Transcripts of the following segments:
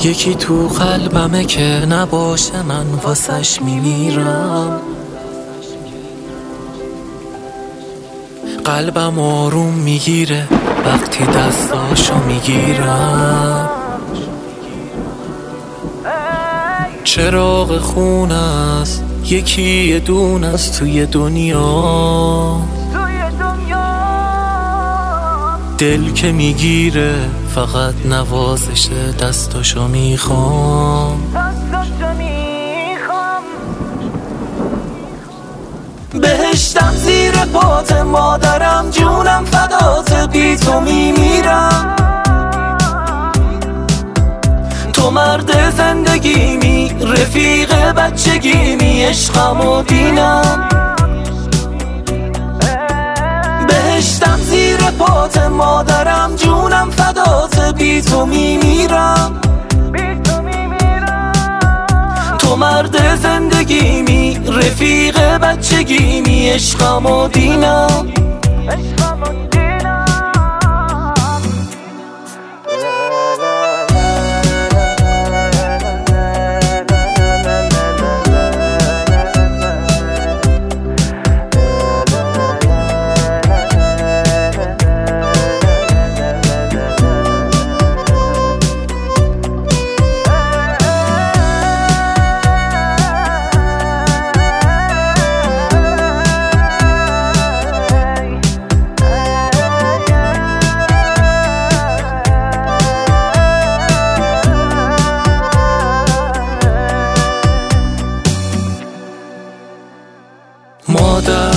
یکی تو قلبمه که نباشه من واسش میمیرم. قلبم آروم میگیره وقتی دستاشو میگیرم. چراغ خونه است یکی یه دونه است توی دنیا. دل که میگیره فقط نوازش دستاشو میخوام. بهشتم زیر پات مادرم، جونم فدات، بی تو میمیرم. تو مرد زندگیمی، رفیق بچگیمی، عشقم و دینم. بهشتم زیر پات مادرم، جونم فدات، بی تو میمیرم. تو مرد زندگیمی، رفیق بچگیمی، عشقم و دینم. مادر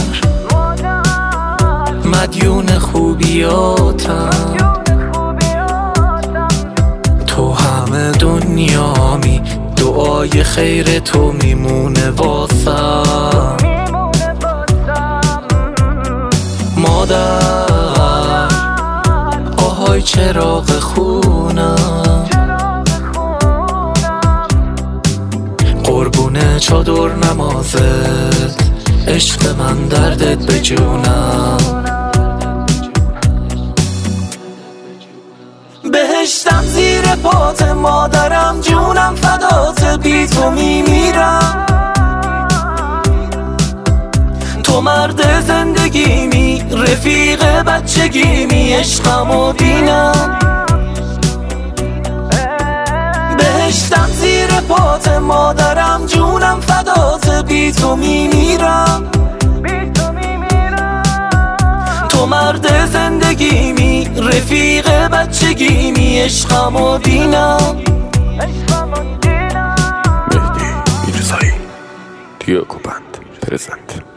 مدیون خوبیاتم، تو همه دنیامی، دعای خیر تو میمونه واسم. مادر آهای چراغ خونم، قربون چادر نمازت، عشق من دردت به جونم. بهشتم زیر پات مادرم، جونم فدات، بی تو میمیرم. تو مرد زندگیمی، رفیق بچگیمی، عشقم و دینم. بهشتم زیر پات مادرم، جونم فدات، بی تو میمیرم. تو مرد زندگیمی، رفیق بچگیمی، عشقم و دینم. مهدی میرزایی، دیوکو بند پرزنت.